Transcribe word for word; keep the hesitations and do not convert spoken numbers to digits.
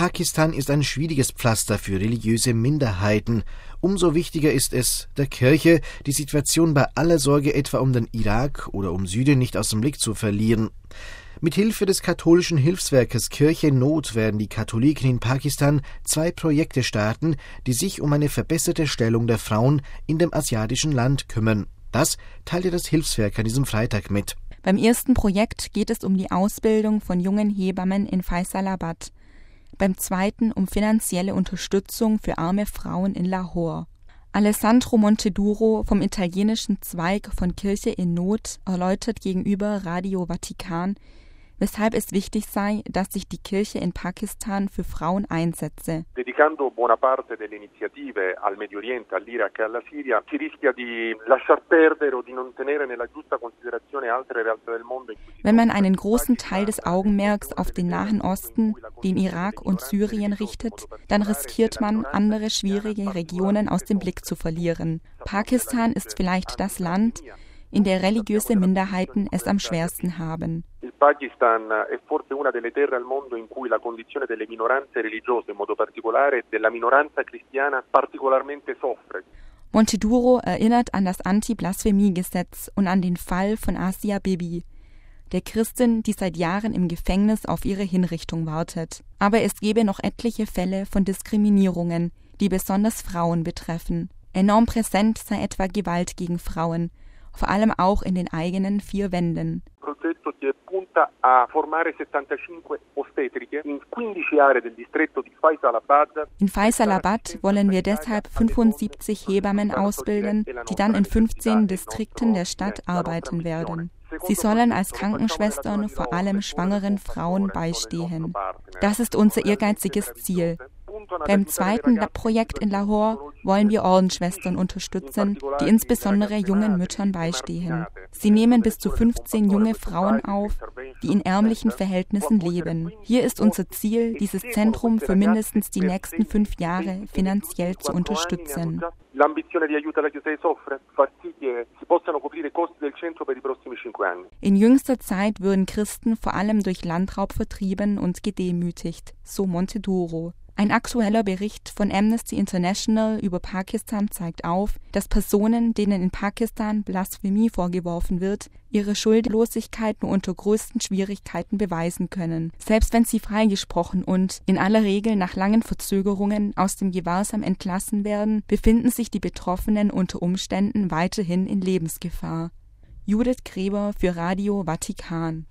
Pakistan ist ein schwieriges Pflaster für religiöse Minderheiten. Umso wichtiger ist es, der Kirche, die Situation bei aller Sorge etwa um den Irak oder um Syrien nicht aus dem Blick zu verlieren. Mit Hilfe des katholischen Hilfswerkes Kirche in Not werden die Katholiken in Pakistan zwei Projekte starten, die sich um eine verbesserte Stellung der Frauen in dem asiatischen Land kümmern. Das teilte das Hilfswerk an diesem Freitag mit. Beim ersten Projekt geht es um die Ausbildung von jungen Hebammen in Faisalabad. Beim zweiten um finanzielle Unterstützung für arme Frauen in Lahore. Alessandro Monteduro vom italienischen Zweig von Kirche in Not erläutert gegenüber Radio Vatikan, weshalb es wichtig sei, dass sich die Kirche in Pakistan für Frauen einsetze. Dedicando buona parte delle iniziative al Medio Oriente, all'Iraq e alla Siria, si rischia di lasciar perdere o di non tenere nella giusta considerazione altre realtà del mondo. Wenn man einen großen Teil des Augenmerks auf den Nahen Osten, den Irak und Syrien richtet, dann riskiert man, andere schwierige Regionen aus dem Blick zu verlieren. Pakistan ist vielleicht das Land, in der religiöse Minderheiten es am schwersten haben. Il Pakistan è forse una delle terre al mondo in cui la condizione delle minoranze religiose, in modo particolare della minoranza cristiana, particolarmente soffre. Monteduro erinnert an das Anti-Blasphemie-Gesetz und an den Fall von Asia Bibi, der Christin, die seit Jahren im Gefängnis auf ihre Hinrichtung wartet. Aber es gebe noch etliche Fälle von Diskriminierungen, die besonders Frauen betreffen. Enorm präsent sei etwa Gewalt gegen Frauen, vor allem auch in den eigenen vier Wänden. In Faisalabad wollen wir deshalb fünfundsiebzig Hebammen ausbilden, die dann in fünfzehn Distrikten der Stadt arbeiten werden. Sie sollen als Krankenschwestern vor allem schwangeren Frauen beistehen. Das ist unser ehrgeiziges Ziel. Beim zweiten Projekt in Lahore wollen wir Ordensschwestern unterstützen, die insbesondere jungen Müttern beistehen. Sie nehmen bis zu fünfzehn junge Frauen auf, die in ärmlichen Verhältnissen leben. Hier ist unser Ziel, dieses Zentrum für mindestens die nächsten fünf Jahre finanziell zu unterstützen. In jüngster Zeit würden Christen vor allem durch Landraub vertrieben und gedemütigt, so Monteduro. Ein aktueller Bericht von Amnesty International über Pakistan zeigt auf, dass Personen, denen in Pakistan Blasphemie vorgeworfen wird, ihre Schuldlosigkeit nur unter größten Schwierigkeiten beweisen können. Selbst wenn sie freigesprochen und, in aller Regel nach langen Verzögerungen, aus dem Gewahrsam entlassen werden, befinden sich die Betroffenen unter Umständen weiterhin in Lebensgefahr. Judith Gräber für Radio Vatikan.